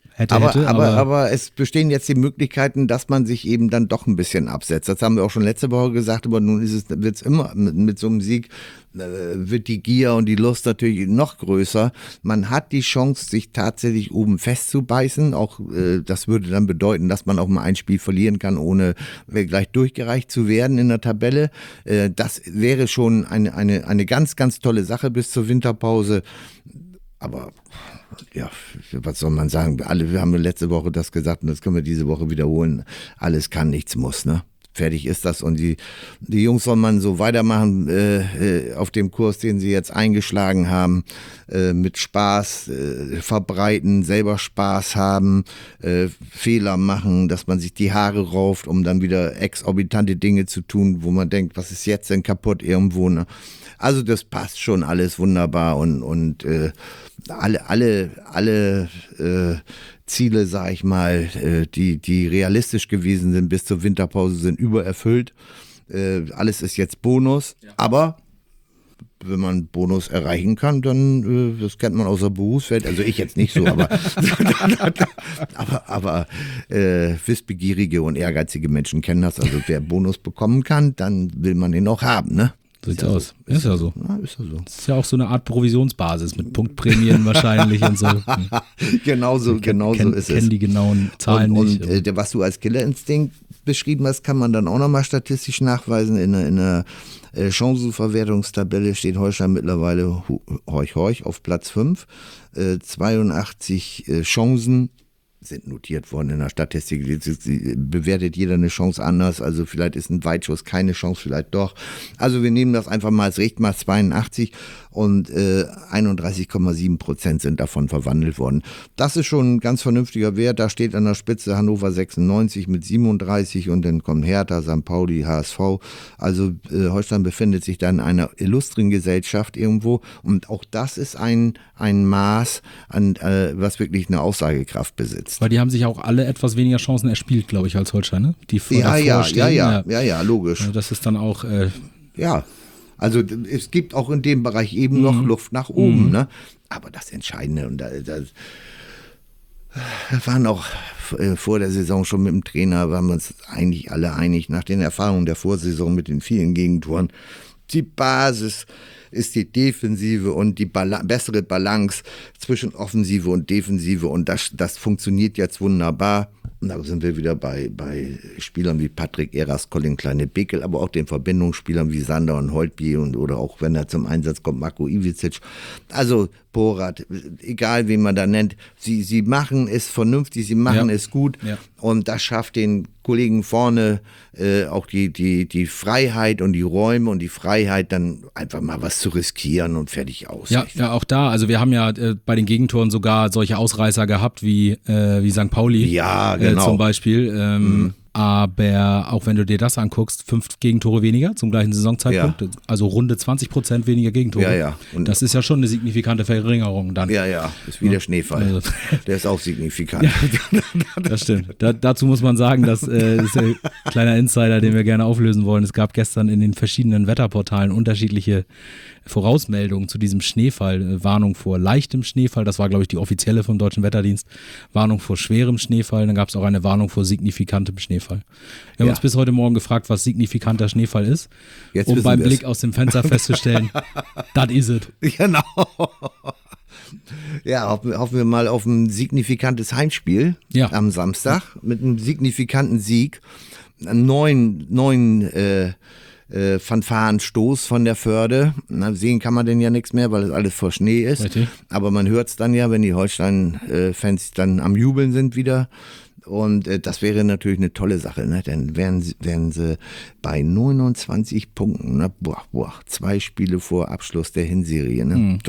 [SPEAKER 3] Aber es bestehen jetzt die Möglichkeiten, dass man sich eben dann doch ein bisschen absetzt. Das haben wir auch schon letzte Woche gesagt, aber nun wird es immer mit so einem Sieg, wird die Gier und die Lust natürlich noch größer. Man hat die Chance, sich tatsächlich oben festzubeißen. Auch das würde dann bedeuten, dass man auch mal ein Spiel verlieren kann, ohne gleich durchgereicht zu werden in der Tabelle. Das wäre schon eine ganz, ganz tolle Sache bis zur Winterpause. Aber ja, was soll man sagen? Wir haben letzte Woche das gesagt und das können wir diese Woche wiederholen. Alles kann, nichts muss, ne? fertig ist das. Und die Jungs soll man so weitermachen auf dem Kurs, den sie jetzt eingeschlagen haben, mit Spaß verbreiten, selber Spaß haben, Fehler machen, dass man sich die Haare rauft, um dann wieder exorbitante Dinge zu tun, wo man denkt, was ist jetzt denn kaputt irgendwo, ne? Also das passt schon alles wunderbar und alle Ziele, sag ich mal, die realistisch gewesen sind bis zur Winterpause, sind übererfüllt. Alles ist jetzt Bonus, aber wenn man Bonus erreichen kann, dann, das kennt man aus der Berufswelt, also ich jetzt nicht so, aber wissbegierige und ehrgeizige Menschen kennen das, also wer Bonus bekommen kann, dann will man den auch haben, ne?
[SPEAKER 2] So sieht's aus. Ist ja so.
[SPEAKER 3] Ja, ist ja so.
[SPEAKER 2] Das ist ja auch so eine Art Provisionsbasis mit Punktprämien wahrscheinlich und so.
[SPEAKER 3] Genau so ist es.
[SPEAKER 2] Kennen die genauen Zahlen nicht.
[SPEAKER 3] Und was du als Killerinstinkt beschrieben hast, kann man dann auch nochmal statistisch nachweisen. In der Chancenverwertungstabelle steht Holstein mittlerweile horch auf Platz 5. 82 Chancen sind notiert worden in der Statistik. Bewertet jeder eine Chance anders. Also vielleicht ist ein Weitschuss keine Chance, vielleicht doch. Also wir nehmen das einfach mal als Richtmaß 82 und 31,7% sind davon verwandelt worden. Das ist schon ein ganz vernünftiger Wert. Da steht an der Spitze Hannover 96 mit 37 und dann kommen Hertha, St. Pauli, HSV. Also Holstein befindet sich da in einer illustren Gesellschaft irgendwo und auch das ist ein Maß, was wirklich eine Aussagekraft besitzt.
[SPEAKER 2] Weil die haben sich auch alle etwas weniger Chancen erspielt, glaube ich, als Holstein, ne? Die
[SPEAKER 3] Ja,
[SPEAKER 2] stehen.
[SPEAKER 3] logisch.
[SPEAKER 2] Also das ist dann auch
[SPEAKER 3] ja, also es gibt auch in dem Bereich eben noch Luft nach oben, ne? Aber das Entscheidende, und da waren auch vor der Saison schon mit dem Trainer, waren wir uns eigentlich alle einig, nach den Erfahrungen der Vorsaison mit den vielen Gegentoren, die Basis ist die Defensive und die bessere Balance zwischen Offensive und Defensive und das funktioniert jetzt wunderbar. Und da sind wir wieder bei Spielern wie Patrick Eras, Colin Kleine-Beckel, aber auch den Verbindungsspielern wie Sander und Holtby oder auch wenn er zum Einsatz kommt, Marco Ivičić. Also Borat, egal wen man da nennt, sie machen es vernünftig, sie machen es gut und das schafft den Kollegen vorne auch die Freiheit und die Räume und die Freiheit, dann einfach mal was zu riskieren und fertig aus.
[SPEAKER 2] Ja, auch da, also wir haben ja bei den Gegentoren sogar solche Ausreißer gehabt wie St. Pauli.
[SPEAKER 3] Ja, genau.
[SPEAKER 2] Zum Beispiel. Aber auch wenn du dir das anguckst, 5 Gegentore weniger zum gleichen Saisonzeitpunkt, also runde 20% weniger Gegentore.
[SPEAKER 3] Ja. Und
[SPEAKER 2] das ist ja schon eine signifikante Verringerung dann.
[SPEAKER 3] Ja, ist wie der Schneefall. Also, der ist auch signifikant.
[SPEAKER 2] Ja, das stimmt. Dazu muss man sagen, das ist ein kleiner Insider, den wir gerne auflösen wollen. Es gab gestern in den verschiedenen Wetterportalen unterschiedliche Vorausmeldungen zu diesem Schneefall. Warnung vor leichtem Schneefall, das war, glaube ich, die offizielle vom Deutschen Wetterdienst. Warnung vor schwerem Schneefall, dann gab es auch eine Warnung vor signifikantem Schneefall. Wir haben uns bis heute Morgen gefragt, was signifikanter Schneefall ist,
[SPEAKER 3] jetzt
[SPEAKER 2] um beim Blick aus dem Fenster festzustellen, das is it.
[SPEAKER 3] Genau. Ja, hoffen wir mal auf ein signifikantes Heimspiel am Samstag mit einem signifikanten Sieg. Einen neuen Fanfarenstoß von der Förde. Sehen kann man denn ja nichts mehr, weil es alles vor Schnee ist.
[SPEAKER 2] Richtig.
[SPEAKER 3] Aber man hört es dann ja, wenn die Holstein-Fans dann am Jubeln sind wieder. Und das wäre natürlich eine tolle Sache, ne? Dann wären sie bei 29 Punkten, ne? 2 Spiele vor Abschluss der Hinserie. Ne?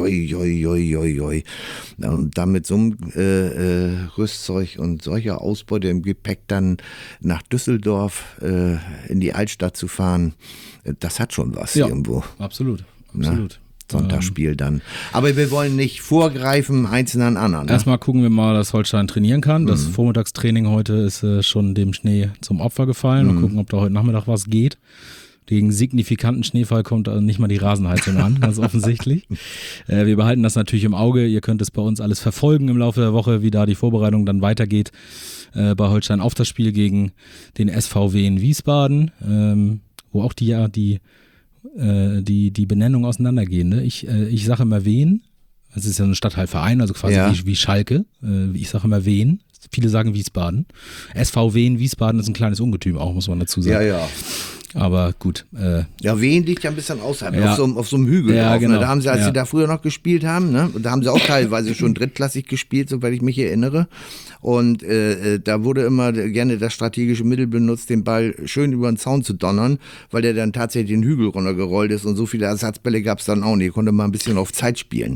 [SPEAKER 3] Und dann mit so einem Rüstzeug und solcher Ausbeute im Gepäck dann nach Düsseldorf in die Altstadt zu fahren, das hat schon was irgendwo.
[SPEAKER 2] Absolut.
[SPEAKER 3] Ne? Sonntagsspiel dann. Aber wir wollen nicht vorgreifen, einzeln an anderen. Ne?
[SPEAKER 2] Erstmal gucken wir mal, dass Holstein trainieren kann. Das Vormittagstraining heute ist schon dem Schnee zum Opfer gefallen. Mal gucken, ob da heute Nachmittag was geht. Gegen signifikanten Schneefall kommt also nicht mal die Rasenheizung an, ganz offensichtlich. Wir behalten das natürlich im Auge. Ihr könnt es bei uns alles verfolgen im Laufe der Woche, wie da die Vorbereitung dann weitergeht bei Holstein auf das Spiel gegen den SVW in Wiesbaden, wo auch die Benennung auseinandergehen. Ne? Ich sage immer Wien, das ist ja ein Stadtteilverein, also quasi wie Schalke. Ich sage immer Wien, viele sagen Wiesbaden. SVW in Wiesbaden ist ein kleines Ungetüm auch, muss man dazu sagen.
[SPEAKER 3] Ja.
[SPEAKER 2] Aber gut.
[SPEAKER 3] Ja, Wien liegt ja ein bisschen außerhalb,
[SPEAKER 2] Ja.
[SPEAKER 3] auf so einem Hügel.
[SPEAKER 2] Ja,
[SPEAKER 3] drauf,
[SPEAKER 2] genau.
[SPEAKER 3] Ne? Da haben sie, als
[SPEAKER 2] Ja.
[SPEAKER 3] sie da früher noch gespielt haben, ne? Und da haben sie auch teilweise schon drittklassig gespielt, soweit ich mich erinnere. Und da wurde immer gerne das strategische Mittel benutzt, den Ball schön über den Zaun zu donnern, weil der dann tatsächlich den Hügel runtergerollt ist und so viele Ersatzbälle gab es dann auch nicht. Konnte mal ein bisschen auf Zeit spielen.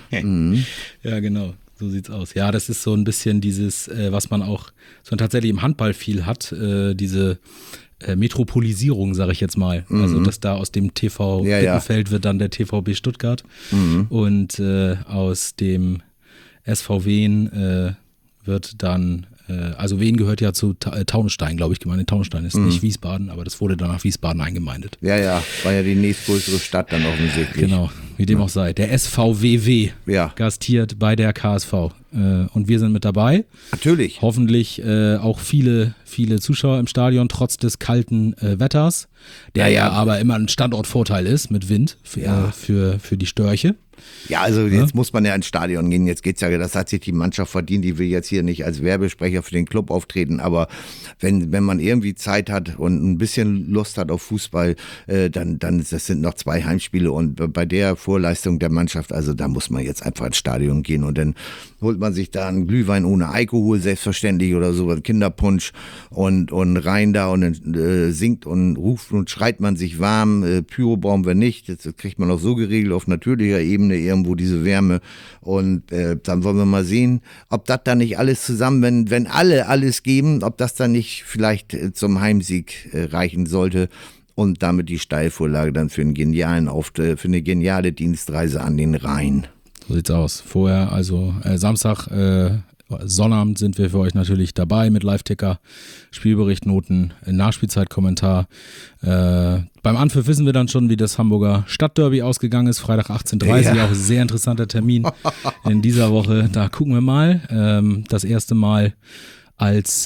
[SPEAKER 2] Ja, genau. So sieht's aus. Ja, das ist so ein bisschen dieses, was man auch so tatsächlich im Handball viel hat, diese Metropolisierung, sage ich jetzt mal. Also, dass da aus dem TV Bittenfeld wird dann der TVB Stuttgart und aus dem SV Wien wird dann, also Wien gehört ja zu Taunusstein, glaube ich, gemeint. Taunusstein ist nicht Wiesbaden, aber das wurde dann nach Wiesbaden eingemeindet.
[SPEAKER 3] Ja, war ja die nächstgrößere Stadt dann offensichtlich.
[SPEAKER 2] Genau, wie dem auch sei. Der SVWW gastiert bei der KSV und wir sind mit dabei.
[SPEAKER 3] Natürlich.
[SPEAKER 2] Hoffentlich auch viele Zuschauer im Stadion, trotz des kalten Wetters, der ja aber immer ein Standortvorteil ist mit Wind für die Störche.
[SPEAKER 3] Ja, also jetzt muss man ja ins Stadion gehen. Jetzt geht's ja, das hat sich die Mannschaft verdient. Die will jetzt hier nicht als Werbesprecher für den Club auftreten, aber wenn man irgendwie Zeit hat und ein bisschen Lust hat auf Fußball, dann das sind noch 2 Heimspiele und bei der Vorleistung der Mannschaft, also da muss man jetzt einfach ins Stadion gehen und dann holt man sich da einen Glühwein ohne Alkohol, selbstverständlich oder so, Kinderpunsch und rein da und dann singt und ruft und schreit man sich warm. Pyro brauchen wir nicht, das kriegt man auch so geregelt auf natürlicher Ebene irgendwo diese Wärme und dann wollen wir mal sehen, ob das dann nicht alles zusammen, wenn alle alles geben, ob das dann nicht vielleicht zum Heimsieg reichen sollte und damit die Steilvorlage dann für einen genialen Auftritt, für eine geniale Dienstreise an den Rhein.
[SPEAKER 2] So sieht's aus. Vorher, also Samstag, Sonnabend sind wir für euch natürlich dabei mit Live-Ticker, Spielbericht, Noten, Nachspielzeitkommentar. Beim Anpfiff wissen wir dann schon, wie das Hamburger Stadtderby ausgegangen ist. Freitag 18:30 Uhr, auch ein sehr interessanter Termin in dieser Woche. Da gucken wir mal. Das erste Mal als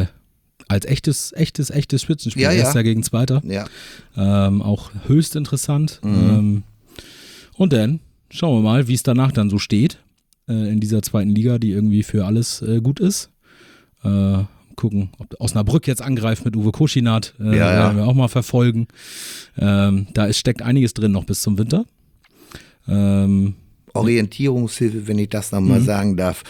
[SPEAKER 2] echtes Spitzenspiel. Erster gegen Zweiter.
[SPEAKER 3] Ja.
[SPEAKER 2] Auch höchst interessant. Und dann schauen wir mal, wie es danach dann so steht in dieser zweiten Liga, die irgendwie für alles gut ist. Gucken, ob Osnabrück jetzt angreift mit Uwe Koschinat, werden wir auch mal verfolgen. Da steckt einiges drin noch bis zum Winter.
[SPEAKER 3] Orientierungshilfe, wenn ich das nochmal sagen darf,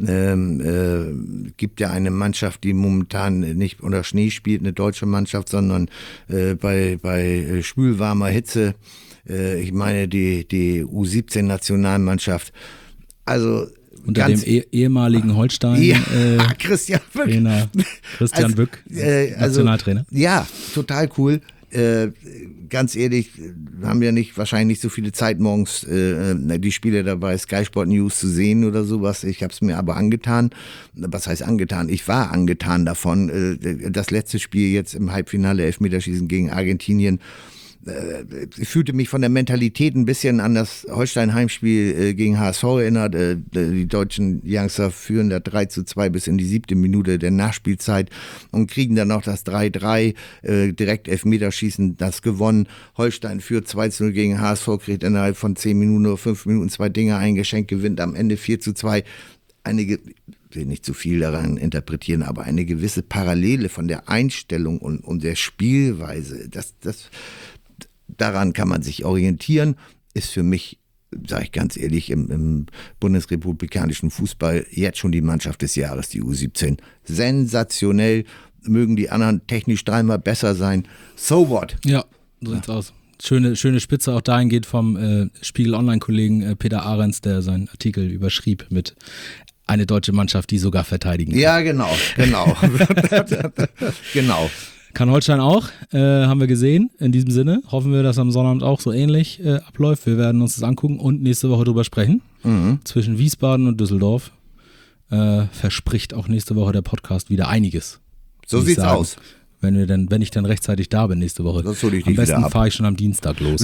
[SPEAKER 3] gibt ja eine Mannschaft, die momentan nicht unter Schnee spielt, eine deutsche Mannschaft, sondern bei schwülwarmer Hitze. Ich meine die U17-Nationalmannschaft. Also
[SPEAKER 2] unter dem ehemaligen Holstein
[SPEAKER 3] Christian Böck.
[SPEAKER 2] Trainer Christian Böck, Nationaltrainer.
[SPEAKER 3] Ja, total cool. Ganz ehrlich, haben ja wahrscheinlich nicht so viele Zeit morgens die Spiele dabei Sky Sport News zu sehen oder sowas. Ich habe es mir aber angetan. Was heißt angetan? Ich war angetan davon. Das letzte Spiel jetzt im Halbfinale Elfmeterschießen gegen Argentinien. Ich fühlte mich von der Mentalität ein bisschen an das Holstein-Heimspiel gegen HSV erinnert. Die deutschen Youngster führen da 3:2 bis in die 7. Minute der Nachspielzeit und kriegen dann noch das 3:3, direkt Elfmeterschießen, das gewonnen. Holstein führt 2:0 gegen HSV, kriegt innerhalb von 10 Minuten oder 5 Minuten 2 Dinger eingeschenkt, gewinnt am Ende 4:2. Ich will nicht zu viel daran interpretieren, aber eine gewisse Parallele von der Einstellung und der Spielweise, daran kann man sich orientieren, ist für mich, sage ich ganz ehrlich, im bundesrepublikanischen Fußball jetzt schon die Mannschaft des Jahres, die U17. Sensationell, mögen die anderen technisch 3-mal besser sein. So what?
[SPEAKER 2] Ja, so sieht's aus. Schöne Spitze auch dahingehend vom Spiegel-Online-Kollegen Peter Ahrens, der seinen Artikel überschrieb mit eine deutsche Mannschaft, die sogar verteidigen kann.
[SPEAKER 3] Ja, genau. Genau.
[SPEAKER 2] Kann Holstein auch, haben wir gesehen. In diesem Sinne hoffen wir, dass am Sonnabend auch so ähnlich abläuft. Wir werden uns das angucken und nächste Woche drüber sprechen. Zwischen Wiesbaden und Düsseldorf verspricht auch nächste Woche der Podcast wieder einiges.
[SPEAKER 3] So sieht's aus.
[SPEAKER 2] Wenn ich dann rechtzeitig da bin nächste Woche.
[SPEAKER 3] Das hol ich
[SPEAKER 2] am
[SPEAKER 3] nicht
[SPEAKER 2] besten
[SPEAKER 3] wieder ab.
[SPEAKER 2] fahre ich schon am Dienstag los.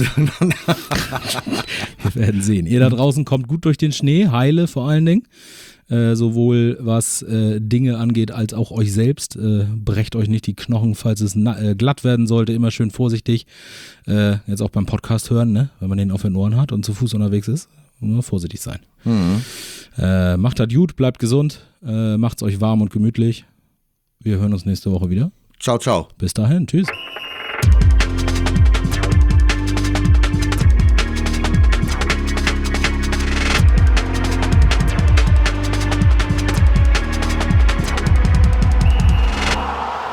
[SPEAKER 2] Wir werden sehen. Ihr da draußen kommt gut durch den Schnee, heile vor allen Dingen. Sowohl was Dinge angeht, als auch euch selbst. Brecht euch nicht die Knochen, falls es glatt werden sollte. Immer schön vorsichtig. Jetzt auch beim Podcast hören, ne? Wenn man den auf den Ohren hat und zu Fuß unterwegs ist. Nur vorsichtig sein. Macht das gut, bleibt gesund. Macht's euch warm und gemütlich. Wir hören uns nächste Woche wieder.
[SPEAKER 3] Ciao, ciao.
[SPEAKER 2] Bis dahin, tschüss.